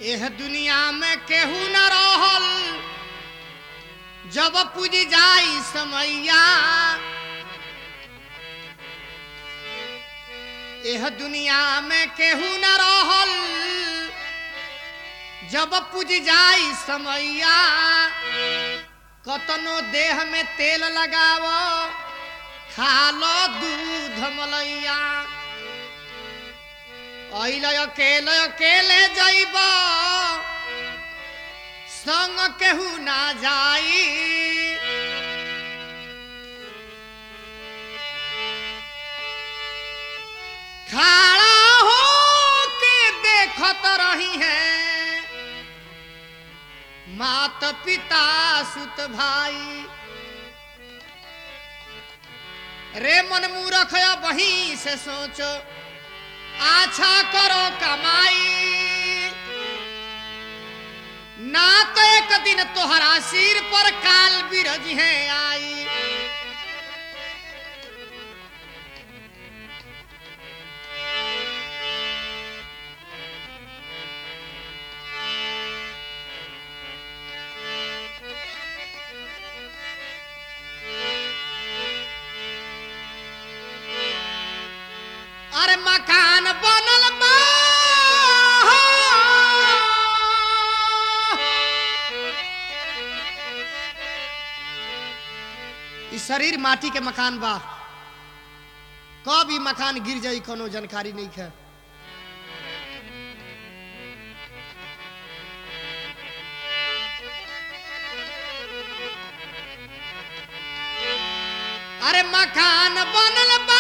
एह दुनिया में केहू न रहल जब पूज जाई समैया। एह दुनिया में केहू न रहल जब पूज जाई समैया। कतनो देह में तेल लगावो खालो दूध मलैया। अकेले अकेले जाइब संग केहू ना जाई। खड़ा हो के देखत रही है मात पिता सुत भाई। रे मन मूर्ख वहीं से सोचो अच्छा करो कमाई। ना तो एक दिन तोहरा सिर पर काल बिरज है आई। अरे मकान बनल बा इस शरीर माटी के मकान बा। कब ई मकान गिर जाई कोनो जानकारी नहीं है। अरे मकान बनल बा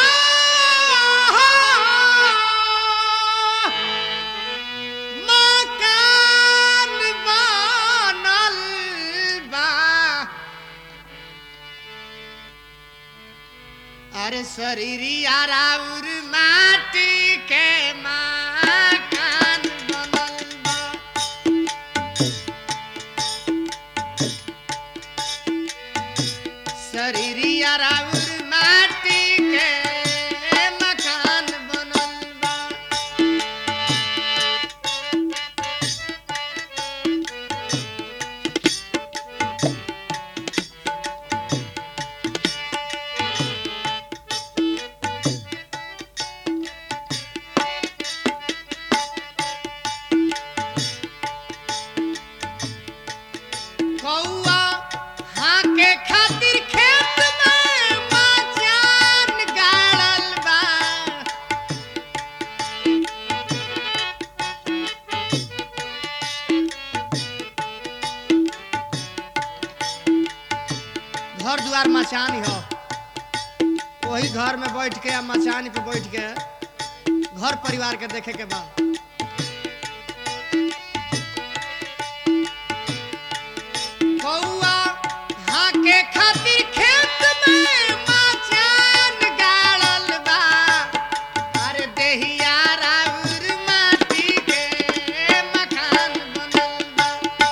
शरीरिया राउर माटी के मकान बनल बा। शरीरिया राउर माटी के मकान बनल बा। घर द्वार मचान हो वही घर में बैठ के या मचान पे बैठ के घर परिवार के देखे के बाद कौआ हाँ के खातिर खेत में मचान गाड़ल बा। अरे देहिया राउर माटी के मकान बनल बा।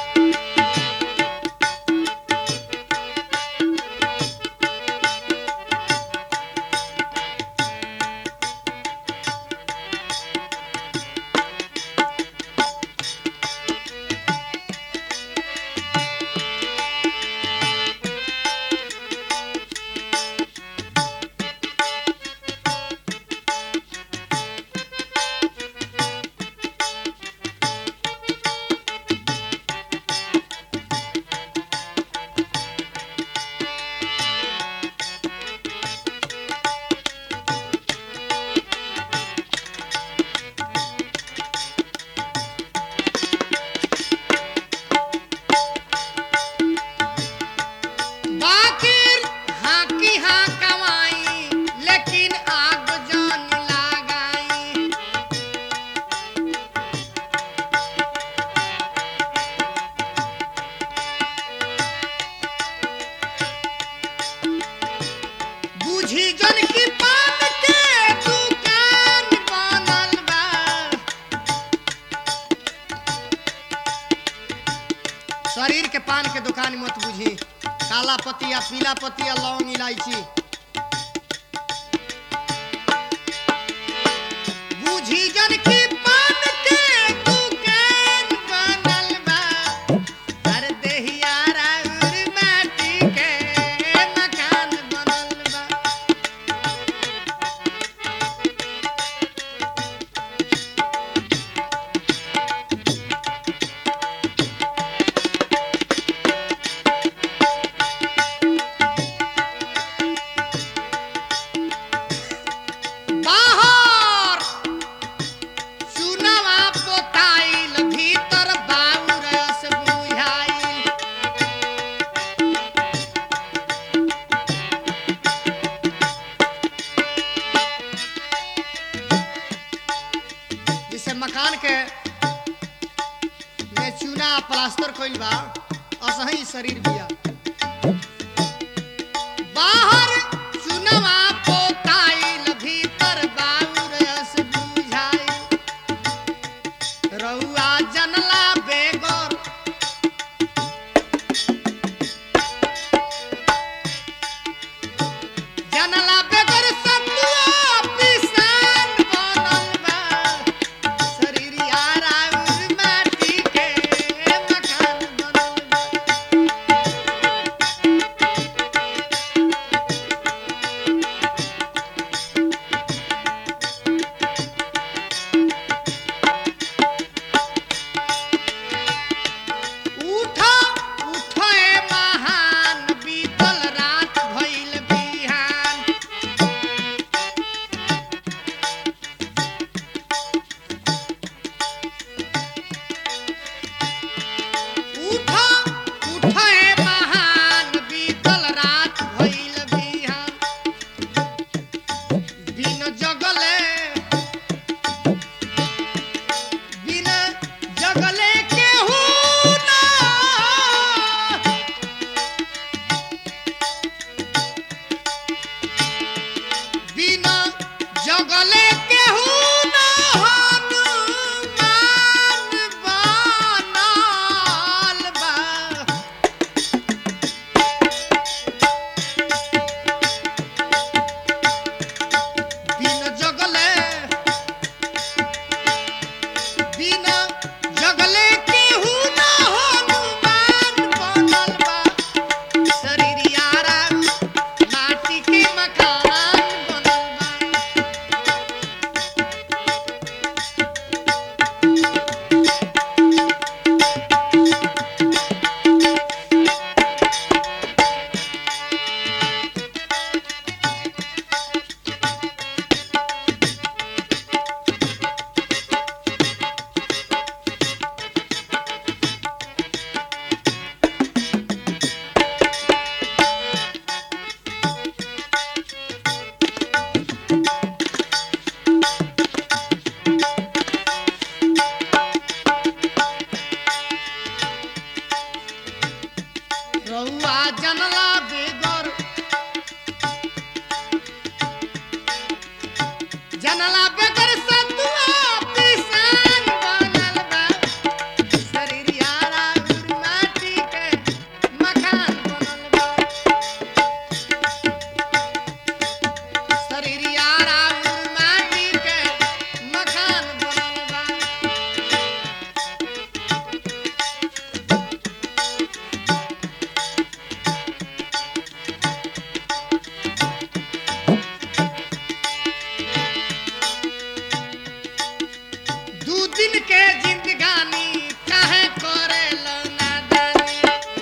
शरीर के पान के दुकान मत बुझी। काला पतिया पीला पतिया लौंग इलायची बुझी जन की पान के दुकान प्लास्टर कइल बा असही शरीर बिया बाहर चुनवा पोताइल भीतर बाउर रस बुझाई रउआ जनला बेगर जनला बेगर सतुआ पिसान बनल बा शरीर यारा उर माटी के मकान बनल बा उठा उठे महान बीतल रात भइल बिहान उठा उठे महान बीतल रात भइल बिहान बिन जगले बिन जगले केहू ना बिन जगले केहू ना हनुमान बनल बा बिन जगले बिन जगले केहू ना हनुमान बनल बा शरीर यारा माटी के मकान बनल बा रउआ जनला बेगर जनला बेगर सतुआ पिसान बनल बा शरीर यारा उर माटी के मकान बनल बा शरीर यारा उर माटी के मकान बनल बा दू दिन के जिंदगानी काहे करेला नादानी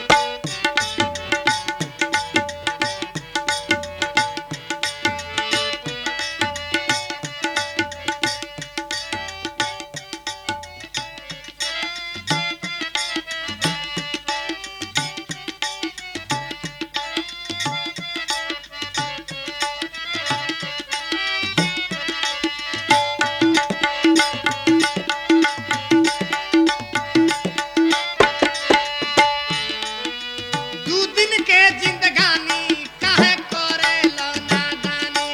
दू दिन के जिंदगानी काहे करेला नादानी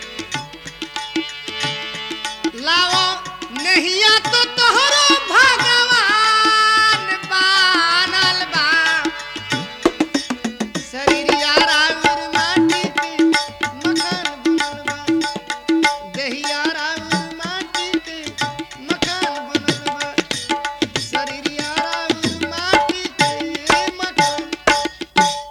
लाओ नहिया तो तोहरो भागा